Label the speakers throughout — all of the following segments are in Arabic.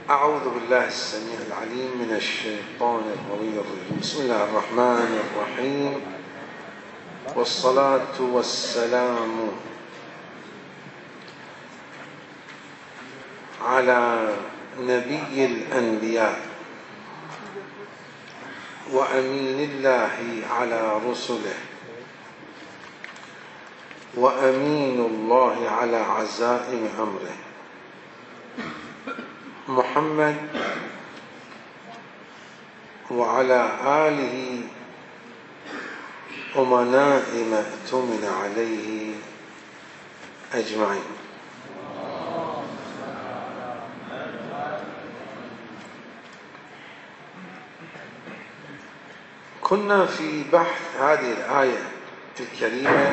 Speaker 1: أعوذ بالله السميع العليم من الشيطان الرجيم. بسم الله الرحمن الرحيم، والصلاة والسلام على نبي الأنبياء وأمين الله على رسله وأمين الله على عزائم أمره، محمد وعلى آله أمناء ما اؤتمن عليه أجمعين. كنا في بحث هذه الآية الكريمة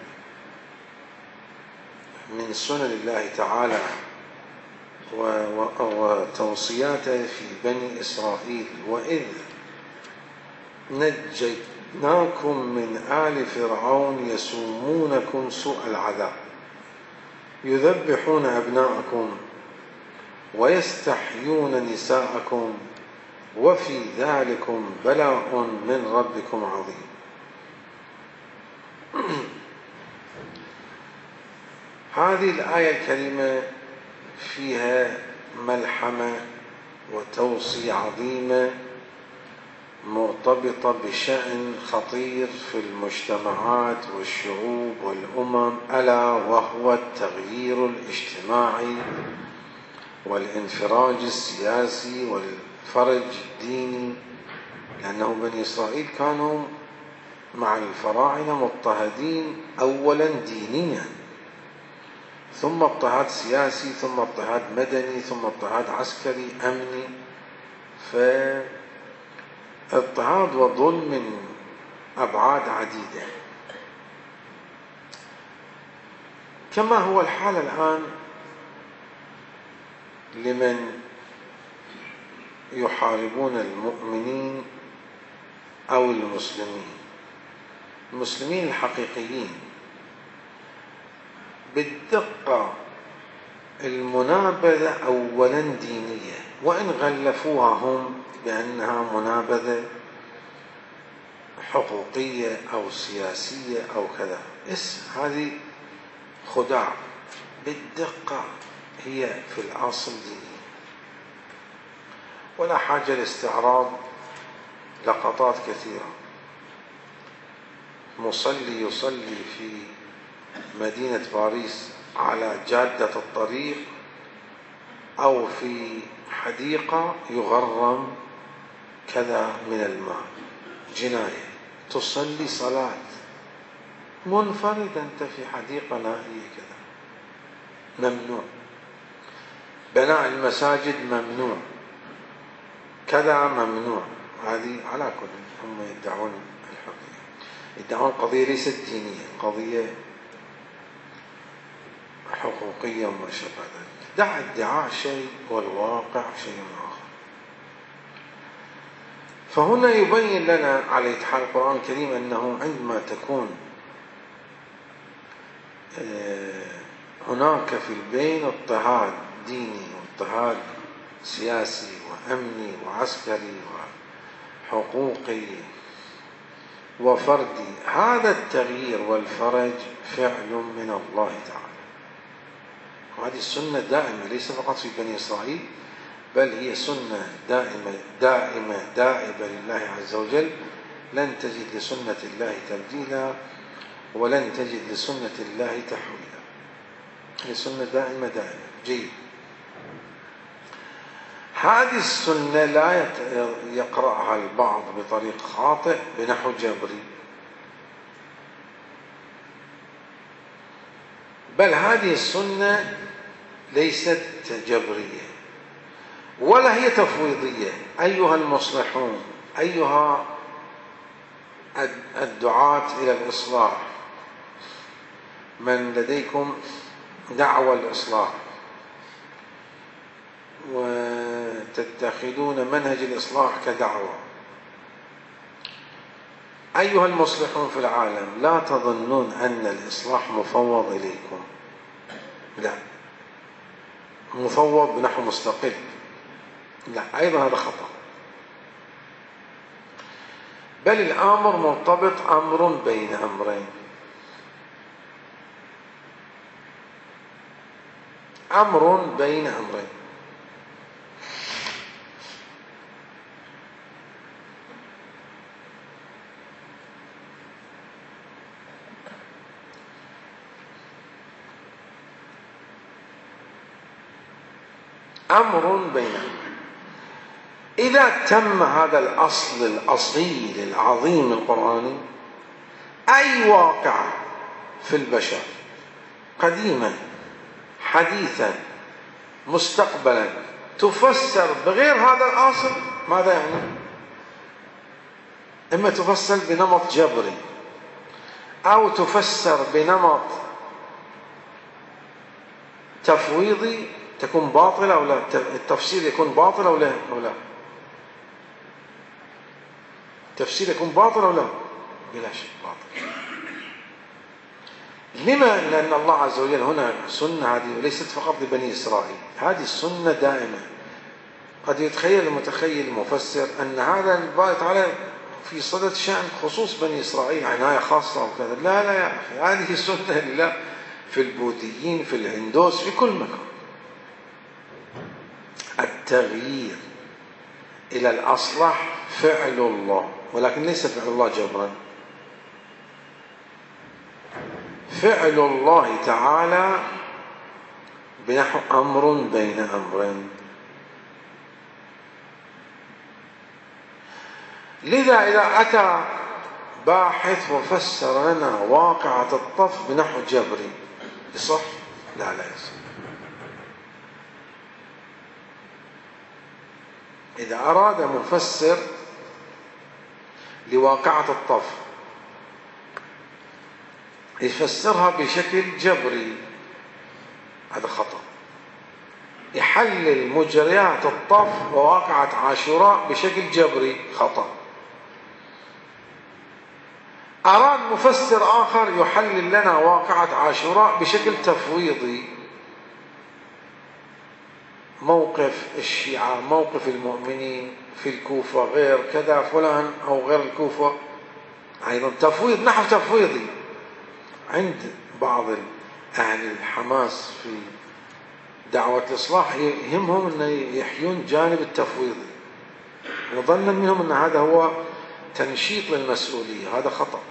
Speaker 1: من سنن الله تعالى وتوصياته في بني إسرائيل: وإذ نجيناكم من آل فرعون يسومونكم سوء العذاب يذبحون أبناءكم ويستحيون نساءكم وفي ذلكم بلاء من ربكم عظيم. هذه الآية الكريمة فيها ملحمة وتوصية عظيمة مرتبطة بشأن خطير في المجتمعات والشعوب والأمم، ألا وهو التغيير الاجتماعي والانفراج السياسي والفرج الديني، لأنه بني إسرائيل كانوا مع الفراعنة مضطهدين أولا دينيا، ثم اضطهاد سياسي، ثم اضطهاد مدني، ثم اضطهاد عسكري أمني، فاضطهاد وظلم من أبعاد عديدة، كما هو الحال الآن لمن يحاربون المؤمنين أو المسلمين الحقيقيين. بالدقة المنابذة أولا دينية، وإن غلفوها هم بأنها منابذة حقوقية أو سياسية أو كذا، هذه خداع. بالدقة هي في الأصل دينية، ولا حاجة لاستعراض لقطات كثيرة. مصلي يصلي في مدينة باريس على جادة الطريق أو في حديقة يغرم كذا من المال، جناية. تصلي صلاة منفرد أنت في حديقة نائية كذا، ممنوع. بناء المساجد ممنوع، كذا ممنوع. هذه على كل هم يدعون الحرية، يدعون قضية ليست دينية، قضية حقوقية وما شابه ذلك. دع ادعاء شيء والواقع شيء آخر. فهنا يبين لنا على إتحاد القرآن الكريم أنه عندما تكون هناك في البين اضطهاد ديني واضطهاد سياسي وأمني وعسكري وحقوقي وفردي، هذا التغيير والفرج فعل من الله تعالى. وهذه السنة دائمة، ليس فقط في بني إسرائيل، بل هي سنة دائمة لله عز وجل. لن تجد لسنة الله تبديلا ولن تجد لسنة الله تحويلا. هي سنة دائمة. جيد. هذه السنة لا يقرأها البعض بطريق خاطئ بنحو جبري، بل هذه السنة ليست جبرية ولا هي تفويضية. أيها المصلحون، أيها الدعاة إلى الإصلاح، من لديكم دعوة الإصلاح وتتخذون منهج الإصلاح كدعوة، أيها المصلحون في العالم، لا تظنون أن الإصلاح مفوض إليكم، لا، مفوض بنحو مستقل. لا، أيضا هذا خطأ. بل الأمر مرتبط أمر بين أمرين. أمر بين أمرين. أمر بين أمرين. إذا تم هذا الأصل الأصيل العظيم القرآني، أي واقع في البشر قديما حديثا مستقبلا تفسر بغير هذا الأصل، ماذا يعني؟ إما تفسر بنمط جبري، أو تفسر بنمط تفويضي تكون باطلة أو لا؟ التفسير يكون باطل أو لا؟ التفسير يكون باطل أو لا؟ بلا شك باطل. لما؟ لأن الله عز وجل هنا سنة هذه وليست فقط لبني إسرائيل، هذه السنة دائمة. قد يتخيل المتخيل المفسر أن هذا الباري تعالى في صدد شأن خصوص بني إسرائيل عناية خاصة وكذا. لا لا يا أخي، هذه سنة لله في البوذيين، في الهندوس، في كل مكان. التغيير إلى الأصلح فعل الله، ولكن ليس فعل الله جبرا. فعل الله تعالى بنحو أمر بين أمرين. لذا إذا أتى باحث وفسر لنا واقعة الطف بنحو جبري يصح؟ لا يصح. إذا أراد مفسر لواقعة الطف يفسرها بشكل جبري، هذا خطأ. يحلل مجريات الطف وواقعة عاشوراء بشكل جبري، خطأ. أراد مفسر آخر يحلل لنا واقعة عاشوراء بشكل تفويضي، موقف الشيعة، موقف المؤمنين في الكوفة غير كذا فلان أو غير الكوفة، أيضا تفويض، نحو تفويضي. عند بعض أهل الحماس في دعوة الإصلاح يهمهم أن يحيون جانب التفويضي، وظنا منهم أن هذا هو تنشيط للمسؤولية. هذا خطأ.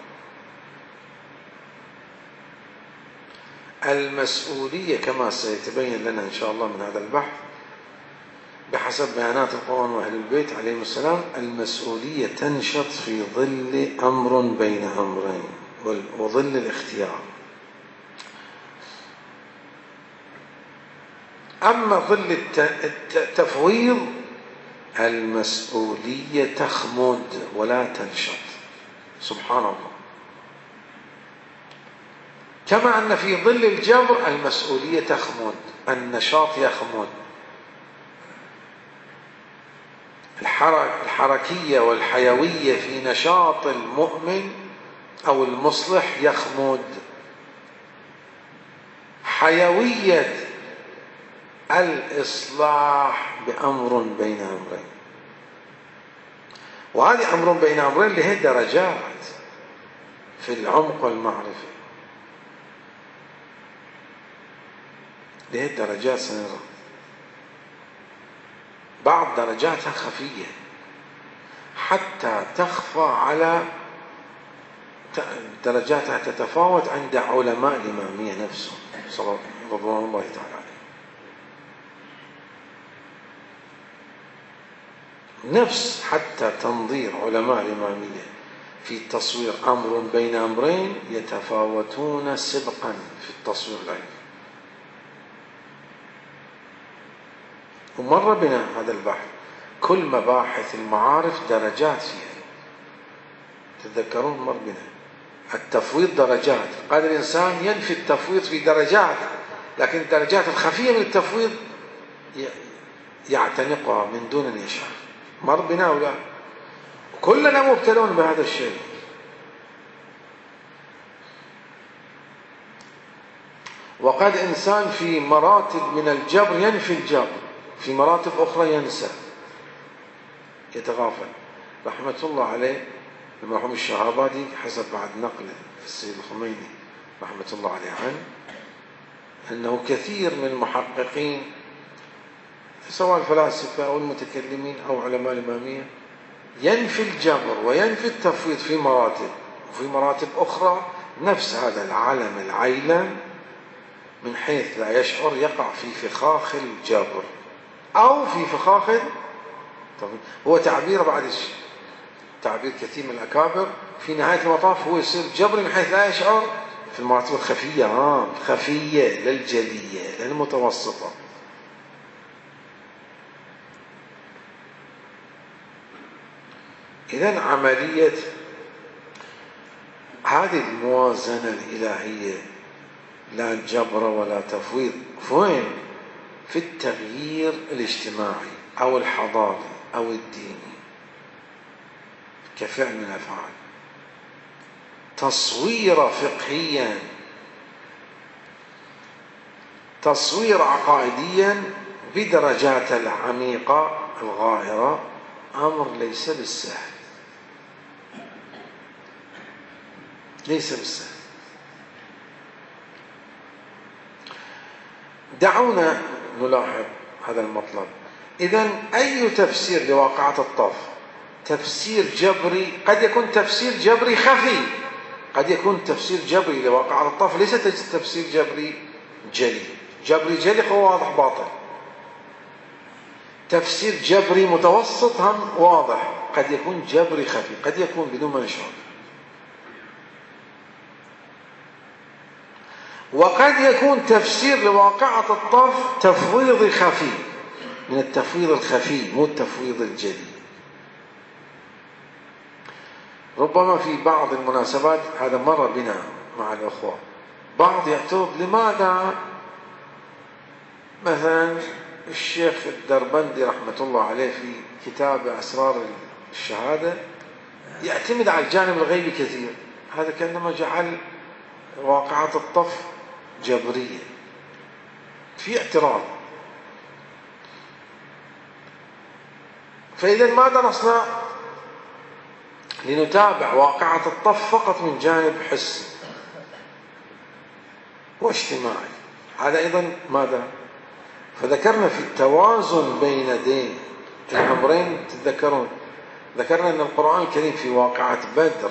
Speaker 1: المسؤولية كما سيتبين لنا إن شاء الله من هذا البحث بحسب بيانات القرآن وأهل البيت عليهم السلام، المسؤولية تنشط في ظل أمر بين أمرين وظل الاختيار. أما ظل التفويض، المسؤولية تخمد ولا تنشط. سبحان الله. كما أن في ظل الجبر المسؤولية تخمد، النشاط يخمد. الحركية والحيوية في نشاط المؤمن أو المصلح يخمد. حيوية الإصلاح بأمر بين أمرين، وهذه أمر بين أمرين له درجات في العمق والمعرفة، له درجات سنرى. بعض درجاتها خفية حتى تخفى على درجاتها، تتفاوت عند علماء الإمامية نفسهم رضوان الله تعالى عليهم. نفس حتى تنظير علماء الإمامية في تصوير أمر بين أمرين يتفاوتون سبقا في التصوير العلمي. ومر بنا هذا البحث، كل مباحث المعارف درجات فيها، تتذكرون مر بنا التفويض درجات. قد الإنسان ينفي التفويض في درجات، لكن الدرجات الخفية من التفويض يعتنقها من دون أن يشعر. مر بنا ولا؟ كلنا مبتلون بهذا الشيء. وقد إنسان في مراتب من الجبر ينفي الجبر، في مراتب أخرى ينسى. يتغافل. رحمة الله عليه المرحوم الشهرابادي حسب بعد نقله في السيد الخميني رحمة الله عليه عنه أنه كثير من المحققين سواء الفلاسفة أو المتكلمين أو علماء الإمامية ينفي الجبر وينفي التفويض في مراتب، وفي مراتب أخرى نفس هذا العالم العيلم من حيث لا يشعر يقع في فخاخ الجبر أو في فخاخ هو تعبير بعد تعبير كثير من الأكابر في نهاية المطاف هو يصير جبر من حيث لا يشعر في المراتب الخفية الخفية للجلية للمتوسطة. إذن عملية هذه الموازنة الإلهية لا جبر ولا تفويض فين؟ في التغيير الاجتماعي أو الحضاري أو الديني كفعل من الأفعال، تصوير فقهيا، تصوير عقائديا بدرجات العميقة الغائرة، أمر ليس بالسهل، ليس بالسهل. دعونا نلاحظ هذا المطلب. إذن أي تفسير لواقعة الطف تفسير جبري، قد يكون تفسير جبري خفي، قد يكون تفسير جبري لواقعة الطف ليس تفسير جبري جلي. جبري جلي هو واضح باطل، تفسير جبري متوسط هم واضح، قد يكون جبري خفي، قد يكون بدون ما نشعر، وقد يكون تفسير لواقعة الطف تفويض خفي، من التفويض الخفي مو التفويض الجلي. ربما في بعض المناسبات هذا مر بنا مع الأخوة، بعض يعترض لماذا مثلا الشيخ الدربندي رحمة الله عليه في كتاب أسرار الشهادة يعتمد على الجانب الغيبي كثير، هذا كأنما جعل واقعة الطف جبرية، في اعتراض. فإذا ماذا نصنع؟ لنتابع واقعة الطف فقط من جانب حسي واجتماعي، هذا أيضا ماذا؟ فذكرنا في التوازن بين دين الأمرين، تتذكرون ذكرنا أن القرآن الكريم في واقعة بدر،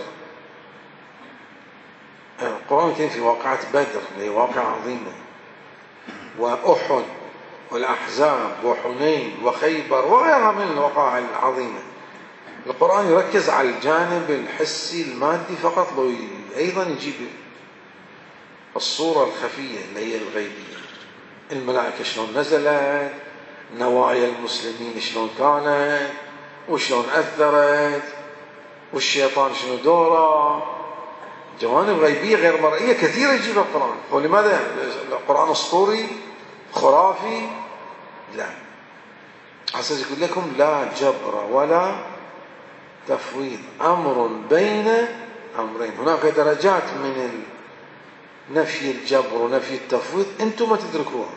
Speaker 1: القرآن الكريم في واقعة بدر اللي هي واقعة عظيمة، وأحد والأحزاب وحنين وخيبر وغيرها من الوقائع العظيمة، القرآن يركز على الجانب الحسي المادي فقط، أيضا يجيب الصورة الخفية اللي هي الغيبية، الملائكة شلون نزلت، نوايا المسلمين شلون كانت، وشلون أثرت، والشيطان شنو دوره، جوانب غيبية غير مرئية كثيرة يجيب القرآن. ولماذا القرآن أسطوري خرافي؟ لا، عسى يقول لكم لا جبر ولا تفويض، أمر بين أمرين. هناك درجات من نفي الجبر ونفي التفويض أنتم ما تدركوها.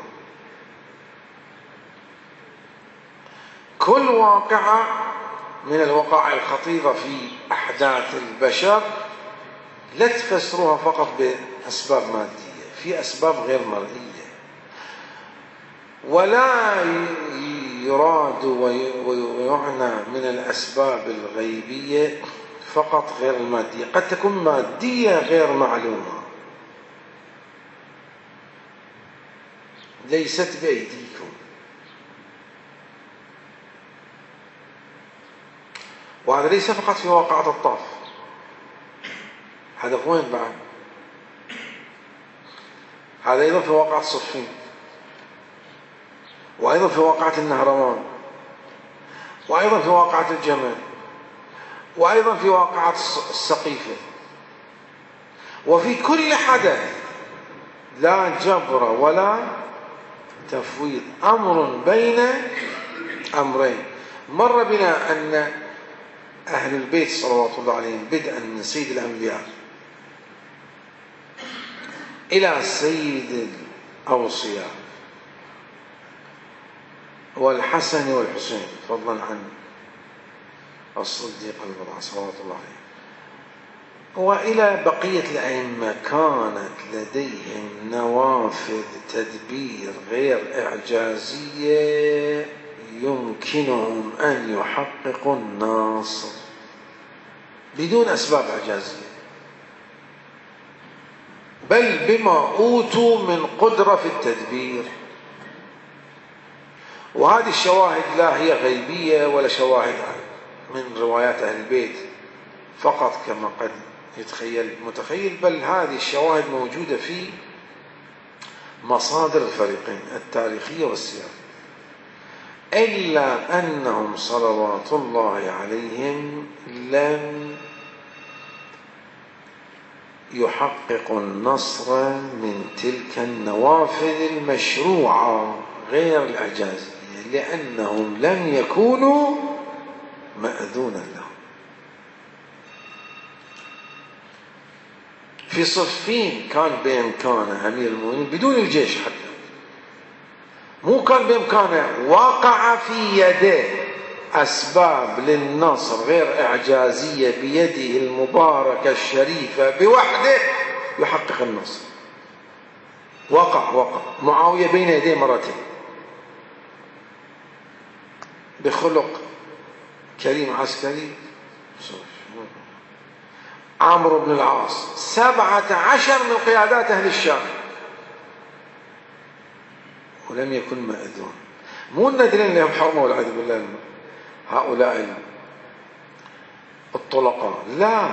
Speaker 1: كل واقعة من الوقائع الخطيرة في أحداث البشر لا تفسروها فقط بأسباب مادية، في أسباب غير مرئية، ولا يراد ويعنى من الأسباب الغيبية فقط غير المادية، قد تكون مادية غير معلومة ليست بأيديكم. وهذا ليس فقط في واقعة الطف، هذا وين بعد؟ هذا أيضا في واقعة صفين، وأيضا في واقعة النهروان، وأيضا في واقعة الجمل، وأيضا في واقعة السقيفة. وفي كل حدث لا جبر ولا تفويض، أمر بين أمرين. مر بنا أن أهل البيت صلوات الله عليهم بدءا من سيد الأنبياء إلى سيد الأوصياء والحسن والحسين فضلا عن الصديق البضع صلوات الله عليه. وإلى بقية الأئمة كانت لديهم نوافذ تدبير غير إعجازية يمكنهم أن يحققوا النصر بدون أسباب إعجازية، بل بما أوتوا من قدرة في التدبير. وهذه الشواهد لا هي غيبية ولا شواهد من روايات أهل البيت فقط كما قد يتخيل متخيل، بل هذه الشواهد موجودة في مصادر الفريقين التاريخية والسياسية، إلا أنهم صلوات الله عليهم لم يحققوا النصر من تلك النوافذ المشروعة غير الإعجازية، لأنهم لم يكونوا مأذونا لهم. في صفين كان بإمكانه أمير المؤمنين بدون الجيش حتى، مو كان بإمكانه، وقع في يده أسباب للنصر غير إعجازية بيده المباركة الشريفة بوحده يحقق النصر. وقع معاوية بين يديه مرتين بخلق كريم عسكري، عمرو بن العاص 17 من قيادات أهل الشام، ولم يكن مأذون. مو النادرين لهم حرمة والعياذ بالله هؤلاء الطلقاء، لا،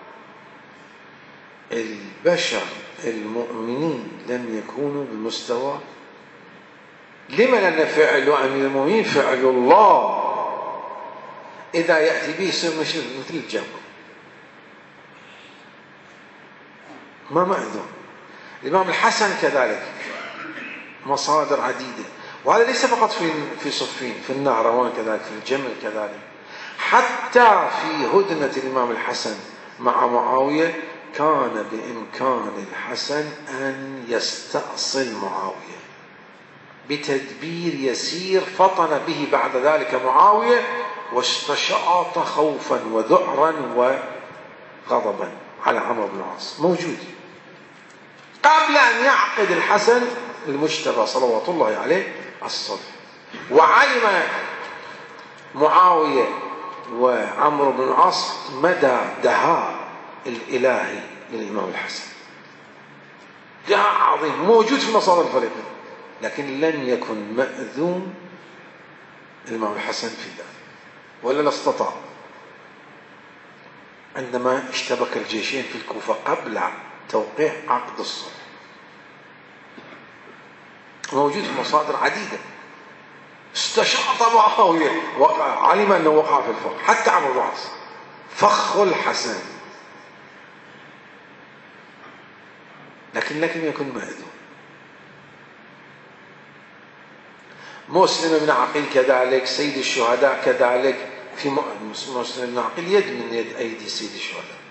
Speaker 1: البشر المؤمنين لم يكونوا بمستوى. لما؟ لأن فعل أمير المؤمنين فعل الله، إذا يأتي به يصير مثل الجبر، ما مأذون. الإمام الحسن كذلك، مصادر عديدة، وهذا ليس فقط في صفين، في النهروان كذلك، في الجمل كذلك، حتى في هدنة الإمام الحسن مع معاوية كان بإمكان الحسن أن يستأصل معاوية بتدبير يسير فطن به بعد ذلك معاوية واستشاط خوفا وذعرا وغضبا على عمرو بن العاص، موجود قبل أن يعقد الحسن المجتبى صلوات الله عليه الصلح. وعلم معاوية وعمرو بن العاص مدى دهاء الإلهي للإمام الحسن، دهاء عظيم موجود في مصادر الفريقين، لكن لم يكن مأذون الإمام الحسن في ذلك، ولا استطاع. عندما اشتبك الجيشين في الكوفة قبل توقيع عقد الصلح، موجود في مصادر عديدة، استشاط معاوية، علم أنه وقع في الفخ، حتى عمرو بن العاص فخ الحسن، لكن لم يكن مأذون. مسلم بن عقيل كذلك، سيد الشهداء كذلك، في مسلم بن عقيل يد من يد أيدي سيد الشهداء،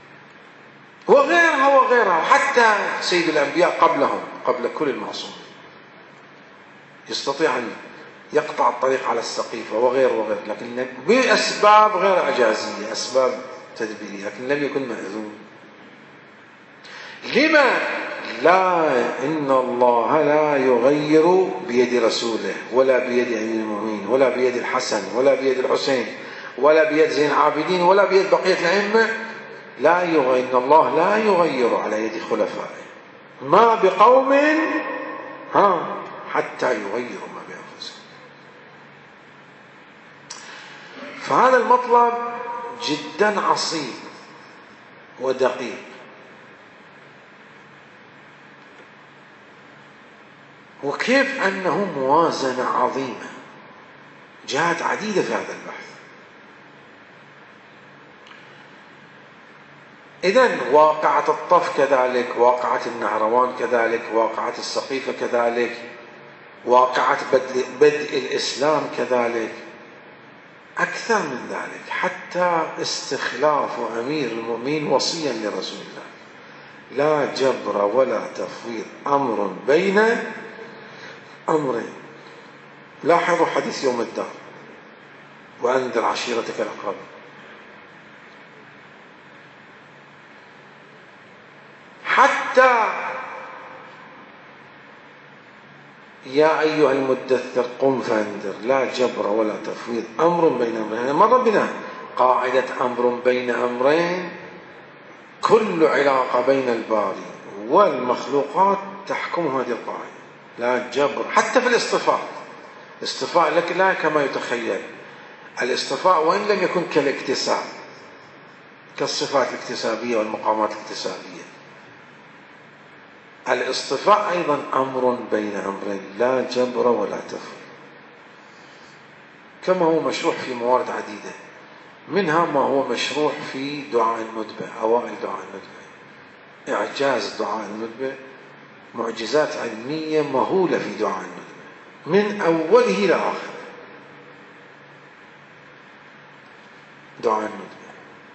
Speaker 1: وغيرها حتى سيد الأنبياء قبلهم، قبل كل المعصومين، يستطيع أن يقطع الطريق على السقيفة وغير، لكن بأسباب غير إعجازية، أسباب تدبيرية، لكن لم يكن مأذون. لما؟ لا، إن الله لا يغير بيد رسوله ولا بيد أمير المؤمنين ولا بيد الحسن ولا بيد الحسين ولا بيد زين العابدين ولا بيد بقية الأئمة. لا يغير، إن الله لا يغير على يد خلفائه ما بقوم حتى يغيروا ما بأنفسهم. فهذا المطلب جدا عصيب ودقيق، وكيف أنه موازنة عظيمة، جهات عديدة في هذا البحث. إذن واقعة الطف كذلك، واقعة النهروان كذلك، واقعة السقيفة كذلك، واقعة بدء الإسلام كذلك، أكثر من ذلك، حتى استخلاف أمير المؤمنين وصيا لرسول الله، لا جبر ولا تفويض، أمر بين أمرين. لاحظوا حديث يوم الدار، وأنذر عشيرتك الأقربين. حتى يا أيها المدثر قم فأنذر، لا جبر ولا تفويض، أمر بين أمرين. مر بنا قاعدة أمر بين أمرين، كل علاقة بين الباري والمخلوقات تحكم هذه القاعدة، لا جبر. حتى في الاصطفاء، الاصطفاء لك لا كما يتخيل، الاصطفاء وإن لم يكن كالاكتساب، كالصفات الاكتسابية والمقامات الاكتسابية، الاصطفاء أيضا أمر بين أمرين، لا جبر ولا تفويض، كما هو مشروع في موارد عديدة، منها ما هو مشروع في دعاء الندبة، أوائل دعاء الندبة، إعجاز دعاء الندبة، معجزات علمية مهولة في دعاء الندبة من أوله إلى آخره. دعاء الندبة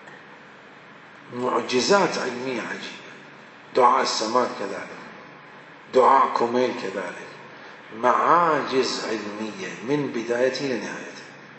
Speaker 1: معجزات علمية عجيبة، دعاء السماد كذلك، دعاء كوميل كذلك، معاجز علمية من بدايته لنهايته.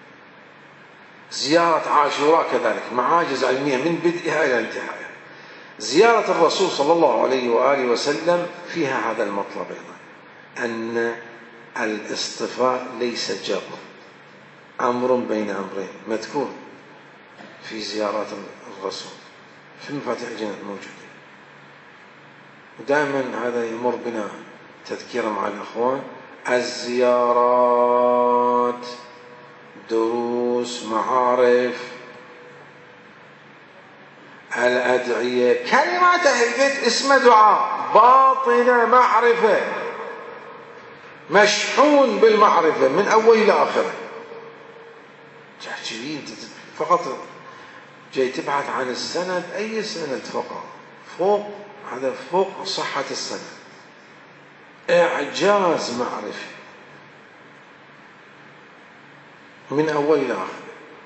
Speaker 1: زيارة عاشوراء كذلك معاجز علمية من بدئها إلى انتهائها. زيارة الرسول صلى الله عليه وآله وسلم فيها هذا المطلب أيضا، أن الاصطفاء ليس جبر، أمر بين أمرين، مذكور في زيارات الرسول في مفاتيح الجنان موجودة. ودائما هذا يمر بنا تذكيرا مع الأخوان، الزيارات دروس معارف الأدعية كلمات أهل البيت اسمها دعاء، باطنة معرفة، مشحون بالمعرفة من أول إلى آخره. جاهجين فقط جاي تبحث عن السند، أي سند فقط فوق، هذا فوق صحة السند، إعجاز معرفي من أول إلى آخر.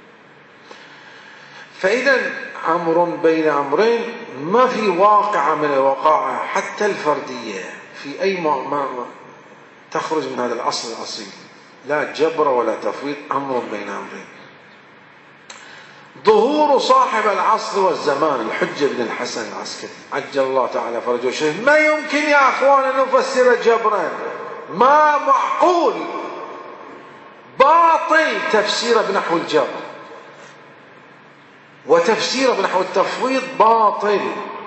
Speaker 1: فإذا أمر بين أمرين، ما في واقعة من الوقائع حتى الفردية في أي ما تخرج من هذا الأصل الأصيل، لا جبر ولا تفويض، أمر بين أمرين. ظهور صاحب العصر والزمان الحجة بن الحسن العسكري عجل الله تعالى فرجه الشريف، ما يمكن يا أخوان أن نفسر جبرا، ما معقول، باطل تفسيره بنحو الجبر، وتفسيره بنحو التفويض باطل،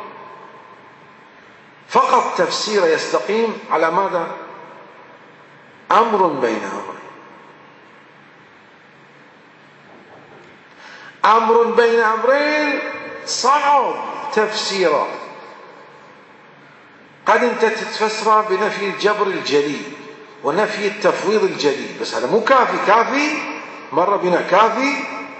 Speaker 1: فقط تفسيره يستقيم على ماذا؟ أمر بين أمرين. أمر بين أمرين صعب تفسيره، قد أنت تتفسره بنفي الجبر الجلي ونفي التفويض الجلي، بس هذا مو كافي. كافي مرة بنا كافي؟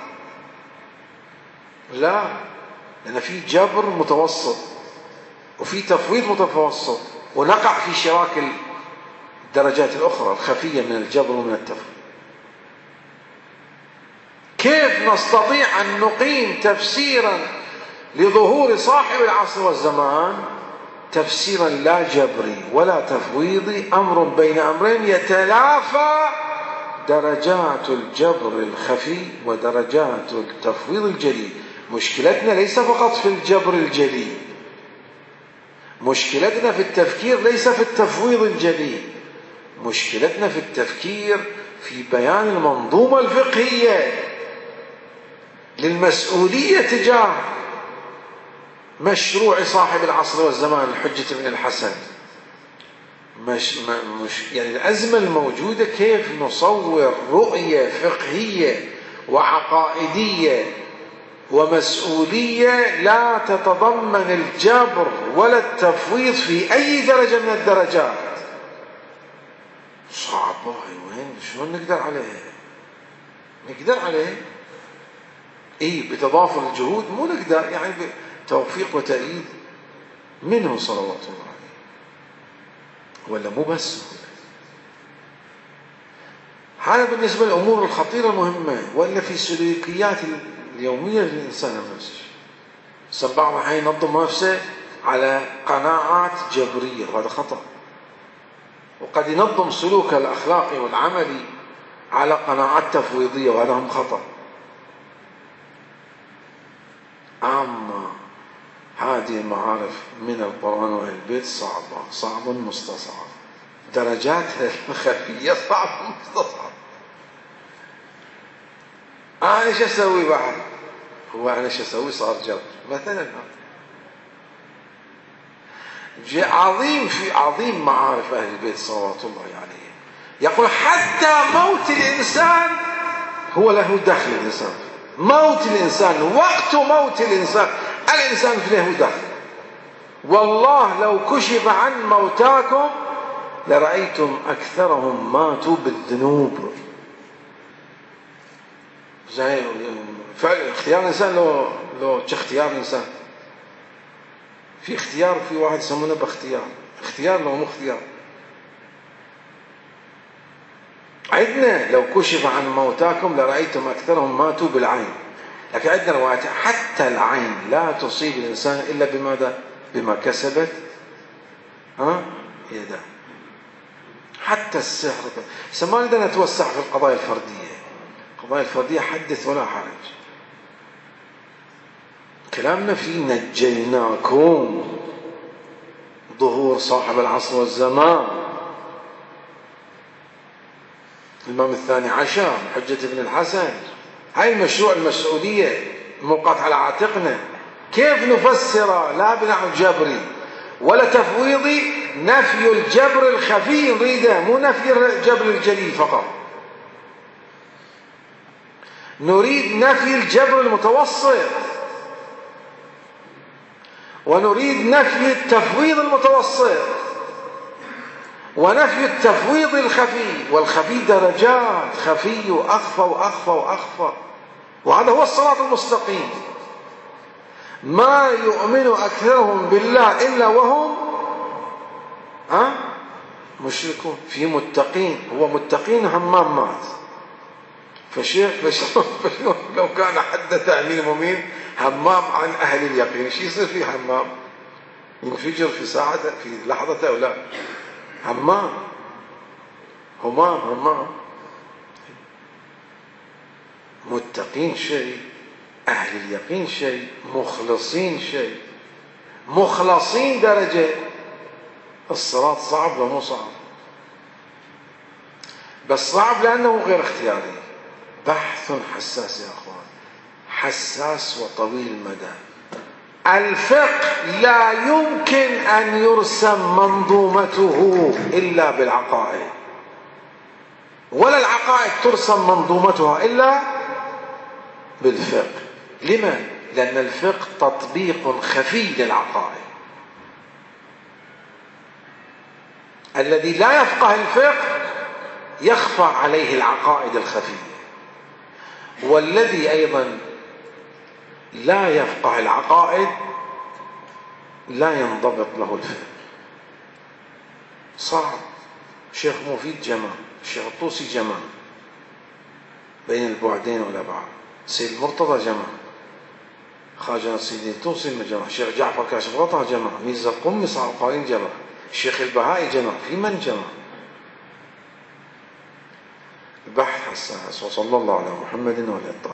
Speaker 1: لا، لأن في جبر متوسط وفي تفويض متوسط، ونقع في شراك الدرجات الأخرى الخفية من الجبر ومن التفويض. كيف نستطيع أن نقيم تفسيرا لظهور صاحب العصر والزمان تفسيرا لا جبري ولا تفويضي، أمر بين أمرين يتلافى درجات الجبر الخفي ودرجات التفويض الجلي؟ مشكلتنا ليس فقط في الجبر الجلي، مشكلتنا في التفكير ليس في التفويض الجلي، مشكلتنا في التفكير في بيان المنظومة الفقهية للمسؤولية تجاه مشروع صاحب العصر والزمان الحجة بن الحسن. يعني الأزمة الموجودة كيف نصور رؤية فقهية وعقائدية ومسؤولية لا تتضمن الجبر ولا التفويض في أي درجة من الدرجات. صعبة، وين شلون نقدر عليه؟ نقدر عليه بتضافر الجهود، مو نقدر يعني بتوفيق وتأييد منه صلوات الله عليه، ولا مو بس. هذا بالنسبة للأمور الخطيرة المهمة، ولا في سلوكيات اليومية للإنسان نفسه. بعض الأحيان ينظم نفسه على قناعات جبرية، وهذا خطأ. وقد ينظم سلوكه الأخلاقي والعملي على قناعات تفويضية، وهذا هم خطأ. أما هذه المعارف من القرآن وأهل البيت صعب مستصعب، درجاتها الخفية صعب مستصعب. أنا شو أسوي بعد؟ هو أنا شو أسوي؟ صار جبر مثلا. عظيم في عظيم معارف أهل البيت صلوات الله عليهم، يقول حتى موت الإنسان هو له دخل. الإنسان موت الإنسان، وقت موت الإنسان في له دخل. والله لو كشف عن موتاكم لرأيتم أكثرهم ماتوا بالذنوب. زي اختيار الإنسان لو اختيار الإنسان في اختيار، وفي واحد يسمونه باختيار. اختيار لو مو اختيار. عندنا لو كشف عن موتاكم لرأيتم أكثرهم ماتوا بالعين، لكن عندنا روايات حتى العين لا تصيب الإنسان إلا بماذا؟ بما كسبت يده. حتى السحر. ما نقدر نتوسع في القضايا الفردية. القضايا الفردية حدث ولا حرج. كلامنا فيه نجيناكم، ظهور صاحب العصر والزمان، الإمام الثاني عشر، حجة ابن الحسن. هاي المشروع المسؤولية موقعت على عاتقنا. كيف نفسر لا بنحو جبري ولا تفويضي؟ نفي الجبر الخفي نريده، مو نفي الجبر الجلي فقط. نريد نفي الجبر المتوسط، ونريد نفي التفويض المتوسط، ونفي التفويض الخفي. والخفي درجات، خفي وأخفى وأخفى وأخفى. وهذا هو الصراط المستقيم. ما يؤمن أكثرهم بالله إلا وهم مشركون. في متقين، هو متقين همام مات. فشيخ لو كان حدث أمير المؤمنين همام عن أهل اليقين، شو يصير في همام؟ ينفجر في ساعة، في لحظة، أو لا؟ همام متقين شيء، أهل اليقين شيء، مخلصين شيء. مخلصين درجة. الصراط صعب ومو صعب، بس صعب لأنه غير اختياري. بحث حساس يا أخوان، حساس وطويل المدى. الفقه لا يمكن أن يرسم منظومته إلا بالعقائد، ولا العقائد ترسم منظومتها إلا بالفقه. لما؟ لأن الفقه تطبيق خفي للعقائد. الذي لا يفقه الفقه يخفى عليه العقائد الخفية، والذي أيضا لا يفقه العقائد لا ينضبط له الفقه. صعب. الشيخ مفيد جمع، الشيخ الطوسي جمع بين البعدين والأبعاد، سيد مرتضى جمع، خواجة سيدي الطوسي جمع، الشيخ جعفر كاشف غطا جمع، ميرزا القمص عبقرين جمع، الشيخ البهائي جمع. في من جمع؟ البحث حساس. وصلى الله على محمد وعلى